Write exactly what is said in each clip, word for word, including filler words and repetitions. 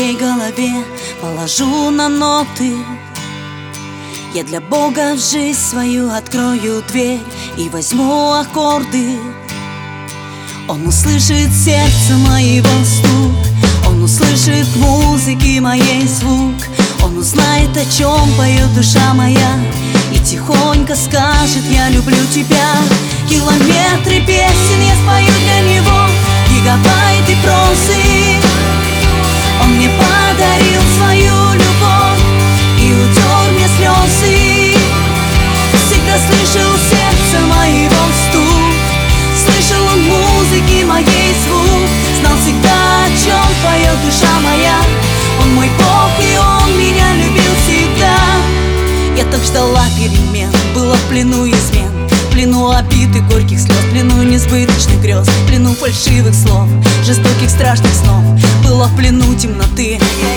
своей голове положу на ноты. Я для Бога в жизнь свою открою дверь и возьму аккорды. Он услышит сердце моего стук, он услышит музыки моей звук, он узнает, о чем поет душа моя, и тихонько скажет: я люблю тебя. Километры песен я спою для него, гигабайты прозы. Он мне подарил свою любовь и утер мне слезы. Всегда слышал сердце моего стук, слышал он музыки моей звук, знал всегда, о чем поет душа моя. Он мой Бог, и он меня любил всегда. Я так ждала перемен, была в плену измен, в плену обид и горьких слез, в плену несбыточных грез, в плену фальшивых слов, жестоких страшных снов, была в плену темноты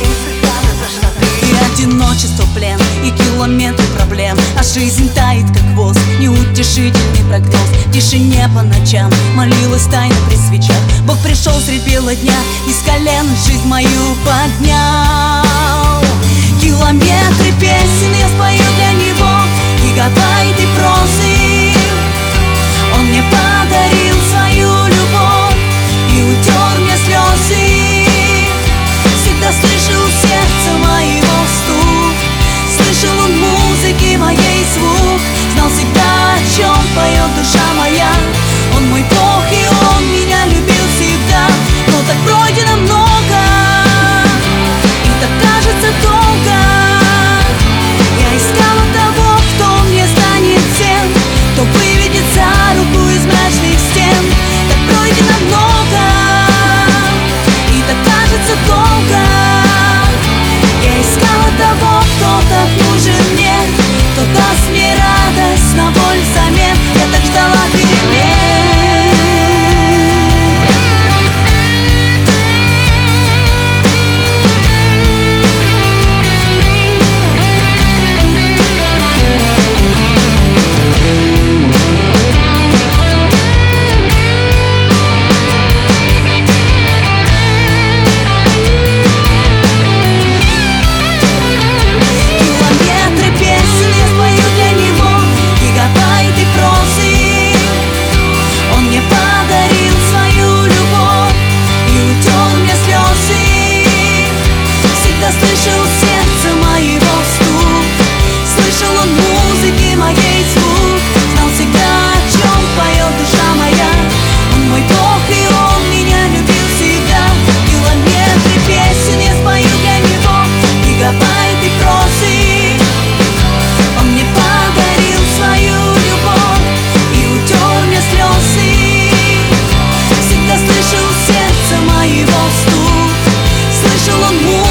и одиночество плен, и километры проблем. А жизнь тает, как воздух, неутешительный прогноз. В тишине по ночам молилась тайно при свечах. Бог пришел средь бела дня, из колен жизнь мою поднял. Километры песен я спою для него, гигабайты прозы. Он мне подарил свою любовь и утер мне слезы. Всегда слышал сердце моего стук, слышал он музыки моей звук, знал всегда, о чем поет душа моя. Он мой Бог, и он меня любил всегда. Но так пройдено много, и так кажется долго. Я искала того, кто мне станет тем, кто выведет за руку из мрачных стен. Так пройдено много, и так кажется долго. Я искала того, кто так нужен мне, кто даст мне радость на боль взамен. Я так ждала перемен. Слышал сердце моего стук, слышал он музыки моей звук, знал всегда, о чем поет душа моя. Он мой Бог, и он меня любил всегда. Километры песен я спою для него, гигабайты прозы. Он мне подарил свою любовь и утер мне слезы. Всегда слышал сердце моего стук, слышал он музыки